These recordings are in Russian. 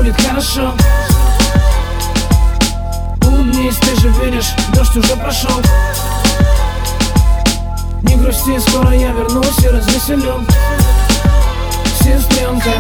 будет хорошо. Улыбнись, ты же видишь, дождь уже прошел. Не грусти, скоро я вернусь и развеселю сестренка.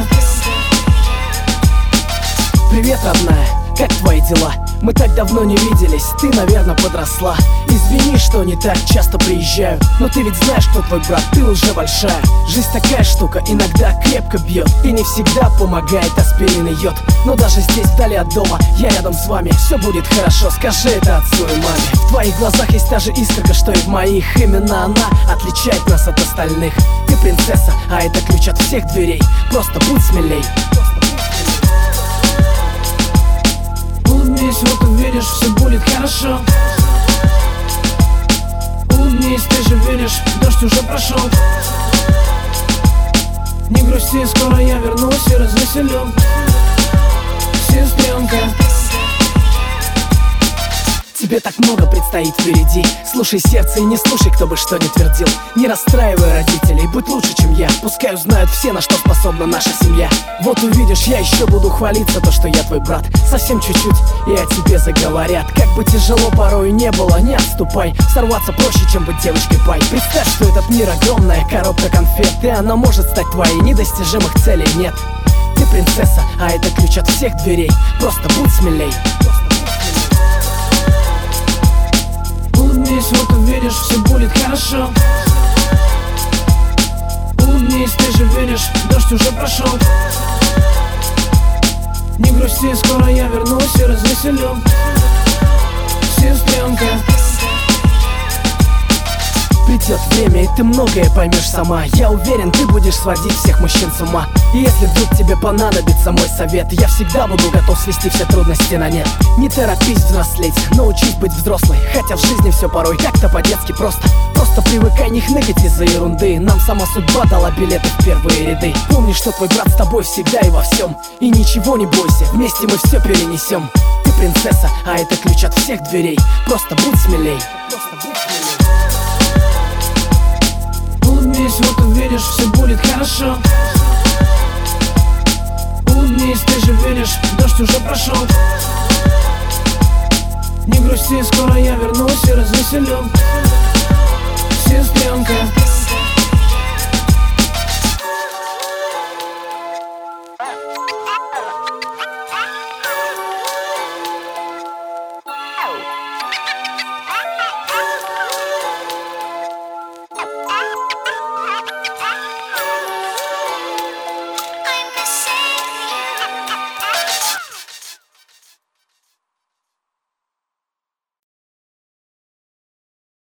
Привет, родная, как твои дела? Мы так давно не виделись, ты, наверное, подросла. Извини, что не так часто приезжаю, но ты ведь знаешь, кто твой брат, ты уже большая. Жизнь такая штука, иногда крепко бьет и не всегда помогает аспирин и йод. Но даже здесь, вдали от дома, я рядом с вами. Все будет хорошо, скажи это отцу и маме. В твоих глазах есть та же искорка, что и в моих. Именно она отличает нас от остальных. Ты принцесса, а это ключ от всех дверей. Просто будь смелей. Улыбнись, вот увидишь, все будет хорошо. Улыбнись, ты же видишь, дождь уже прошел. Не грусти, скоро я вернусь и развеселю сестренка. Тебе так много предстоит впереди. Слушай сердце и не слушай, кто бы что ни твердил. Не расстраивай родителей, будь лучше, чем я. Пускай узнают все, на что способна наша семья. Вот увидишь, я еще буду хвалиться, то, что я твой брат. Совсем чуть-чуть, и о тебе заговорят. Как бы тяжело порой не было, не отступай. Сорваться проще, чем быть девочкой пай. Представь, что этот мир огромная коробка конфет, и она может стать твоей, недостижимых целей нет. Ты принцесса, а это ключ от всех дверей. Просто будь смелей. Улыбнись, вот увидишь, все будет хорошо. Улыбнись, ты же видишь, дождь уже прошел. Не грусти, скоро я вернусь и развеселю сестренка. Придет время, и ты многое поймешь сама. Я уверен, ты будешь сводить всех мужчин с ума. И если вдруг тебе понадобится мой совет, я всегда буду готов свести все трудности на нет. Не торопись взрослеть, научись быть взрослой. Хотя в жизни все порой как-то по-детски просто. Просто привыкай не хныкать из-за ерунды. Нам сама судьба дала билеты в первые ряды. Помни, что твой брат с тобой всегда и во всем. И ничего не бойся, вместе мы все перенесем. Ты принцесса, а это ключ от всех дверей. Просто будь смелей. Улыбнись, вот увидишь, все будет хорошо. Улыбнись, ты же видишь, дождь уже прошел. Не грусти, скоро я вернусь и развеселю сестренка.